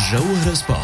جوهر سبور.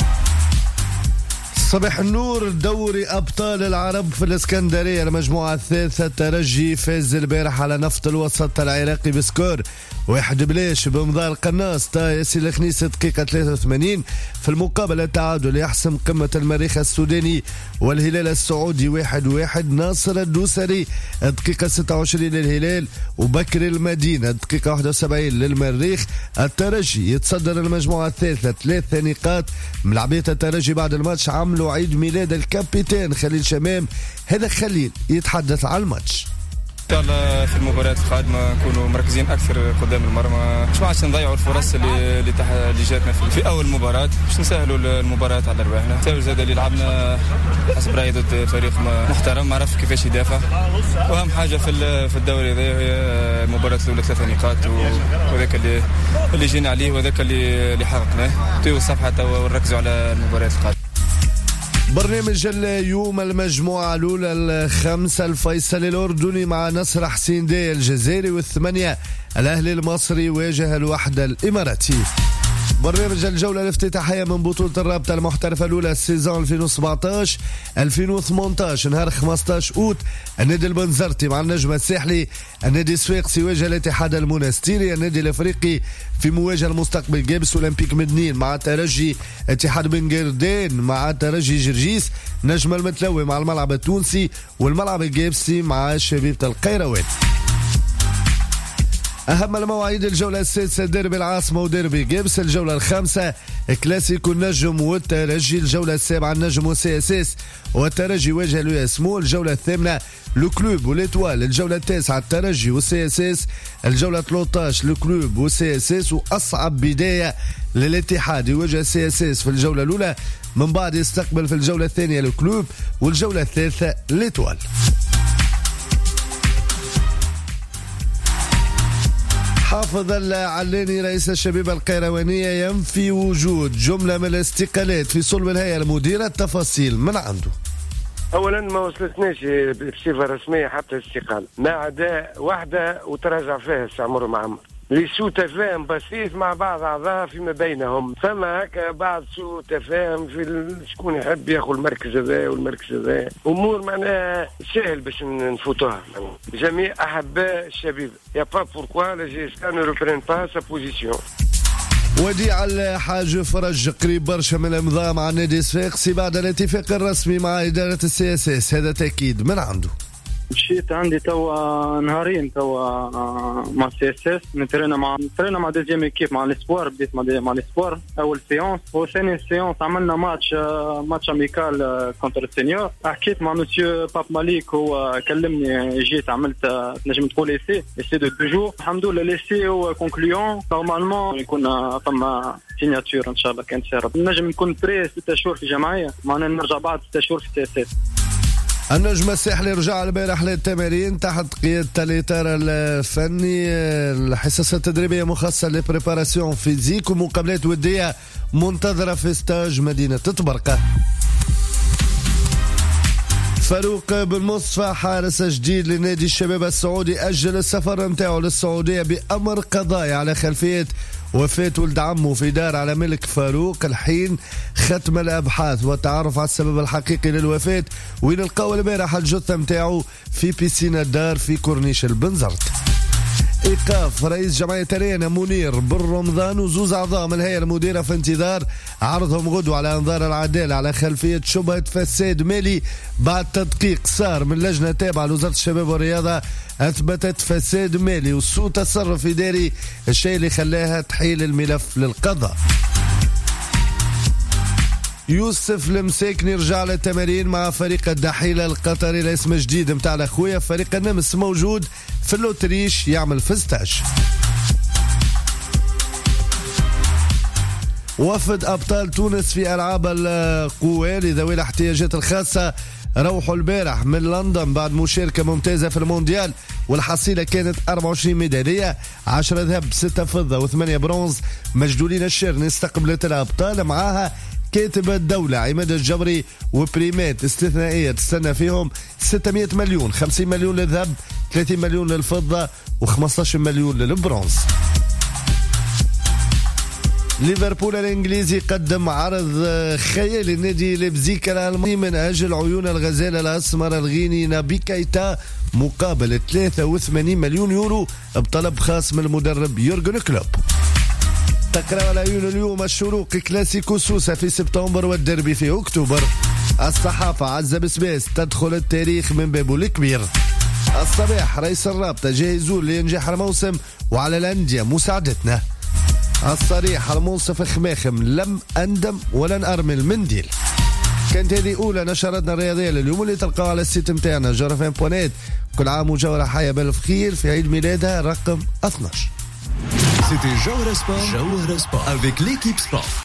صباح النور. دوري أبطال العرب في الإسكندرية المجموعة الثالثة، الترجي فاز البارح على نفط الوسط العراقي بسكور 1-0 بمضار القناص ياسين الخنيسي دقيقة 83. في المقابلة التعادل يحسم قمة المريخ السوداني والهلال السعودي 1-1. ناصر الدوسري دقيقة 26 للهلال، وبكر المدينة دقيقة 71 للمريخ. الترجي يتصدر المجموعة الثالثة 3 نقاط. ملاعبية الترجي بعد الماتش عملوا عيد ميلاد الكابتن خليل شمام. هذا خليل يتحدث على الماتش. ان شاء الله في المباريات القادمه نكونوا مركزين اكثر قدام المرمى، مش عادش نضيعوا الفرص اللي جاتنا في اول مباراه، باش نسهلوا المباريات على رواحنا. تاو زاد اللي لعبنا حسب رايي ضد فريق محترم، ما عرف كيفاش يدافع. واهم حاجه في الدوري هذا هي المباراه الاولى 3 نقاط، وهذاك اللي جينا عليه وهذاك اللي حققناه. طيوا الصفحه ونركزوا على المباريات القادمه. برنامج اليوم المجموعة الأولى الخمسة، الفيصل الأردني مع نصر حسين دي الجزائري، والثمانية الأهلي المصري واجه الوحدة الإماراتي. برنامج الجولة الافتتاحية من بطولة الرابطة المحترفة الأولى السيزون 2017-2018 نهار 15 أوت. النادي البنزرتي مع النجم الساحلي، النادي الصفاقسي واجه الاتحاد المنستيري، النادي الأفريقي في مواجهة المستقبل جابس، أولمبيك مدنين مع ترجي، اتحاد بن قردين مع ترجي جرجيس، نجم المتلوي مع الملعب التونسي، والملعب الجابسي مع شبيبة القيروان. أهم المواعيد الجولة السادسة ديربي العاصمة وديربي جيبس. الجولة الخامسة كلاسيكو النجم والترجي. الجولة السابعة النجم وCSS والترجي واجه الياسمو. الجولة الثامنة لو كلوب والإتوال. الجولة التاسعة الترجي وCSS. الجولة 13 لو كلوب وCSS. وأصعب بداية للاتحاد يواجه CSS في الجولة الأولى، من بعد يستقبل في الجولة الثانية لو كلوب، والجولة الثالثة الإتوال. حافظ العلاني رئيس الشبيبة القيروانية ينفي وجود جملة من الاستقالات في صلب الهيئة المديرة. التفاصيل من عنده. اولا ما وصلتناش بصفه رسميه حتى استقاله، ما عدا واحده وتراجع فيها السعمر معمر لسوء تفاهم بسيط مع بعض اعضاء فيما بينهم. فما هكا بعض سوء تفاهم في شكون يحب ياخذ المركز هذا والمركز هذا، امور معناها سهل باش نفوتوها جميع احباء الشبيبه. يا با بوركوا لا جيستان نو ريبرين با سا بوزيسيون. وديع الحاج فرج قريب برشا من الامضاء مع النادي الصفاقسي بعد الاتفاق الرسمي مع اداره الCSS. هذا تاكيد من عنده. مشيت عندي توا نهارين توا مع CSS، نترينا مع دوزيام ايكيب مع الاسبوار. بديت مع الاسبوار اول سيونس، وثاني سيونس عملنا ماتش اميكال كونتر السينيور. حكيت مع مسيو باب ماليك، هو كلمني، جيت عملت نجم تقول ايسي دو توجور. الحمد لله ليسي هو كونكليون، نورمالمون يكون فما سيناتور ان شاء الله. كانت سيرة نجم نكون بري 6 شهور في جمعيه، معنا نرجع بعد 6 شهور في CSS. النجم الساحلي رجع البارح للتمارين تحت قيادة الإطار الفني، الحصص التدريبية مخصصة لبريباراسيون فيزيك ومقابلات ودية منتظرة في ستاج مدينة طبرقة. فاروق بن مصطفى حارس جديد لنادي الشباب السعودي أجل السفر متاعه للسعودية بأمر قضائي على خلفية وفاة ولد عمه في دار على ملك فاروق. الحين ختم الأبحاث والتعرف على السبب الحقيقي للوفاة، وين لقاو البارح الجثة متاعه في بيسين الدار في كورنيش البنزرت. إيقاف رئيس جمعية رينا منير بن رمضان وزوز أعضاء من الهيئة المديرة في انتظار عرضهم غدوة على أنظار العدالة على خلفية شبهة فساد مالي بعد تدقيق صار من لجنة تابعة لوزارة الشباب والرياضة أثبتت فساد مالي وسوء تصرف إداري، الشيء اللي خلاها تحيل الملف للقضاء. يوسف المساكني رجع للتمارين مع فريق الدحيلة القطري، الاسم جديد متاع الأخوية. فريق النمس موجود في اللوتريش يعمل في ستاج. وفد أبطال تونس في ألعاب القوى لذوي الاحتياجات الخاصة روحوا البارح من لندن بعد مشاركة ممتازة في المونديال، والحصيلة كانت 24 ميدالية، 10 ذهب 6 فضة و8 برونز. مجدولين الشرن استقبلت الأبطال معاها كاتب الدولة عماد الجبري وبريمات استثنائية تستنى فيهم 600 مليون، 50 مليون للذهب، 30 مليون للفضة و15 مليون للبرونز. ليفربول الإنجليزي قدم عرض خيالي النادي ليبزيك الألماني من أجل عيون الغزال الأسمر الغيني نابي كايتا مقابل 83 مليون يورو بطلب خاص من المدرب يورغن كلوب. تقرأ العيون اليوم الشروق كلاسيكو سوسة في سبتمبر والدربي في أكتوبر. الصحافة عزة بسباس تدخل التاريخ من بابه الكبير. الصباح رئيس الرابطة جاهزون لينجح الموسم وعلى الأندية مساعدتنا. الصريح المنصف خماخم لم أندم ولن أرمي المنديل. كانت هذه أولى نشراتنا الرياضية لليوم اللي تلقاها على السيت متاعنا جرفان.net. كل عام وجورة حية بالف خير في عيد ميلادها رقم 12. C'était Jawara Sport avec l'équipe Sport.